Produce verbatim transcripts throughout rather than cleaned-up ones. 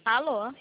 Alô?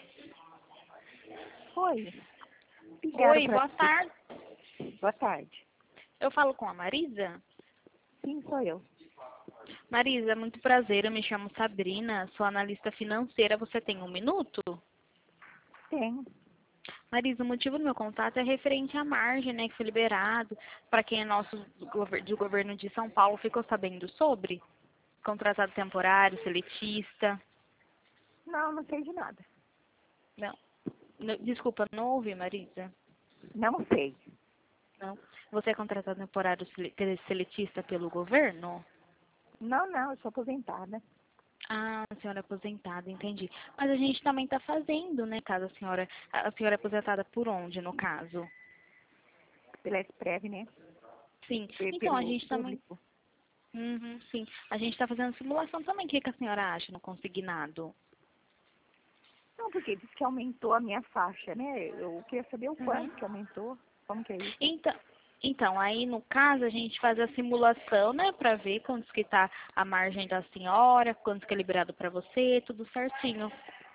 Oi. Ligaram Oi, pra boa você. tarde. Boa tarde. Eu falo com a Marisa? Sim, sou eu. Marisa, muito prazer. Eu me chamo Sabrina, sou analista financeira. Você tem um minuto? Tenho. Marisa, o motivo do meu contato é referente à margem, né, que foi liberado para quem é nosso do, gover do governo de São Paulo. Ficou sabendo sobre? Contratado temporário, seletista. Não, não sei de nada. Não. N- Desculpa, não ouvi, Marisa. Não sei. Não. Você é contratado temporário sele- seletista pelo governo? Não, não, eu sou aposentada. Ah, a senhora é aposentada, entendi. Mas a gente também está fazendo, né, caso a senhora... A senhora é aposentada por onde, no caso? Pela Esprev, né? Sim. Pe- Então, a Pelo gente também... público. Uhum, sim. A gente está fazendo simulação também. O que, que a senhora acha no consignado? Não, porque diz que aumentou a minha faixa, né? Eu queria saber o Uhum. quanto que aumentou. Como que é isso? Então, então, aí no caso a gente faz a simulação, né, para ver quanto que tá a margem da senhora, quanto que é liberado para você, tudo certinho.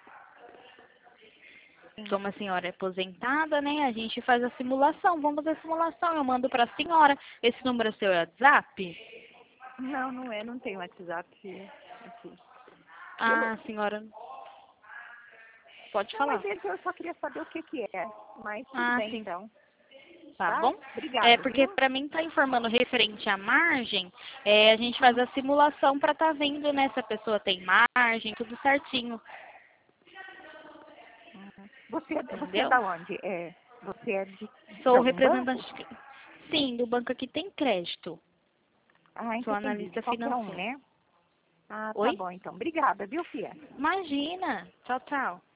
Sim. Como a senhora é aposentada, né, a gente faz a simulação. Vamos fazer a simulação, eu mando para a senhora. Esse número é seu WhatsApp? Não, não é. Não tem WhatsApp aqui. Pelo... Ah, senhora, pode Não, mas falar. esse eu só queria saber o que que é. Mas tudo Ah, bem, sim. então. Tá Tá? bom? É, Obrigada, porque viu? para mim tá informando referente à margem, é, a gente faz a simulação para tá vendo, né, se a pessoa tem margem, tudo certinho, Uhum. Você, é- você é entendeu? da onde? É, você é de, de Sou algum banco? representante, sim, do banco que tem crédito. Ah, Sou entendi. De analista qualquer um, financeira. né? Ah, tá Oi? bom, então. Obrigada, viu, Fia? Imagina. Tchau, tchau.